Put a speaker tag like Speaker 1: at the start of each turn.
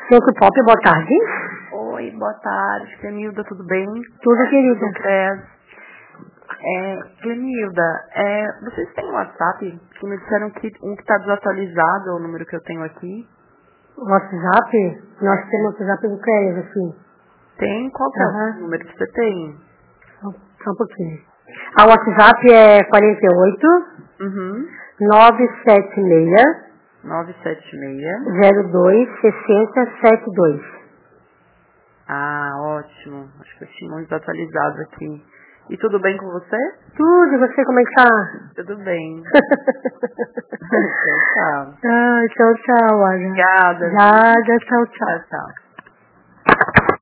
Speaker 1: Gente Pop, boa tarde.
Speaker 2: Oi, boa tarde. Clemilda, tudo bem?
Speaker 1: Tudo, querida.
Speaker 2: Clemilda, vocês têm WhatsApp? Que me disseram que um que está desatualizado é o número que eu tenho aqui.
Speaker 1: WhatsApp? Nós temos WhatsApp do CREAS, assim.
Speaker 2: Tem? Qual que é o número que você tem?
Speaker 1: Só um pouquinho. A WhatsApp é 48 976 02 6072.
Speaker 2: Ah, ótimo. Acho que eu tinha um desatualizado aqui. E tudo bem com você?
Speaker 1: Tudo, e você como é que tá?
Speaker 2: Tudo bem. Então, tchau.
Speaker 1: Tchau, tchau, Ana.
Speaker 2: Obrigada.
Speaker 1: Nada, tchau, tchau.
Speaker 2: Tchau, tchau.